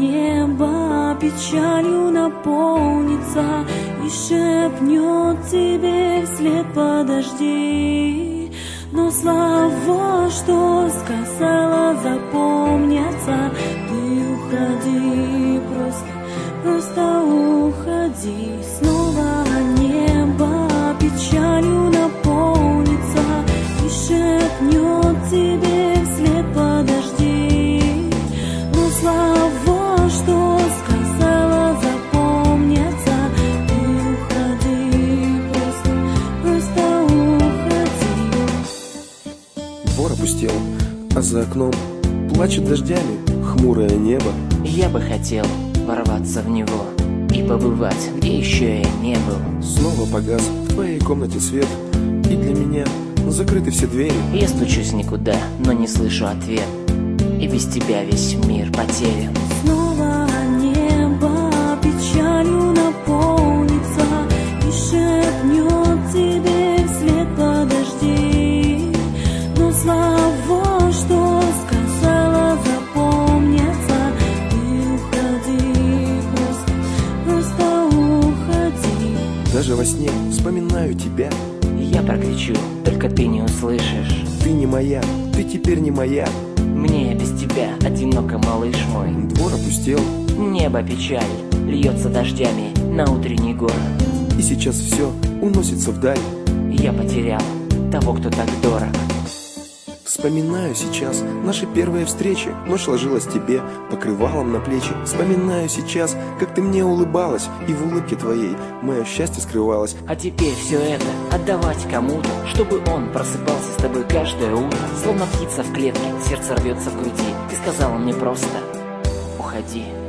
небо печалью наполнится и шепнет тебе вслед: подожди. Но слова, что сказала, запомнятся. Ты уходи, просто уходи. Снова небо печалью наполнится и шепнет тебе вслед: подожди. Но слова, что сказала, запомнятся. Ты уходи, просто уходи. Двор опустел, а за окном плачет дождями хмурое небо. Я бы хотел ворваться в него и побывать, где еще я не был. Снова погас в твоей комнате свет, и для меня закрыты все двери. Я стучусь никуда, но не слышу ответ, и без тебя весь мир потерян. Снова небо печалью наполнится и шепнет тебе вслед: подожди. Но слова, что сказала, запомнятся. Ты уходи, просто уходи. Даже во сне вспоминаю тебя. Я прокричу, только ты не услышишь. Ты не моя, ты теперь не моя. Мне без тебя одиноко, малыш мой. Двор опустел, Небо печаль льется дождями на утренний город. и сейчас все уносится вдаль. Я потерял того, кто так дорог. Вспоминаю сейчас наши первые встречи. Ночь ложилась тебе покрывалом на плечи. Вспоминаю сейчас, как ты мне улыбалась, и в улыбке твоей мое счастье скрывалось. А теперь все это отдавать кому-то, чтобы он просыпался с тобой каждое утро. Словно птица в клетке, сердце рвется в груди. Ты сказала мне просто: уходи.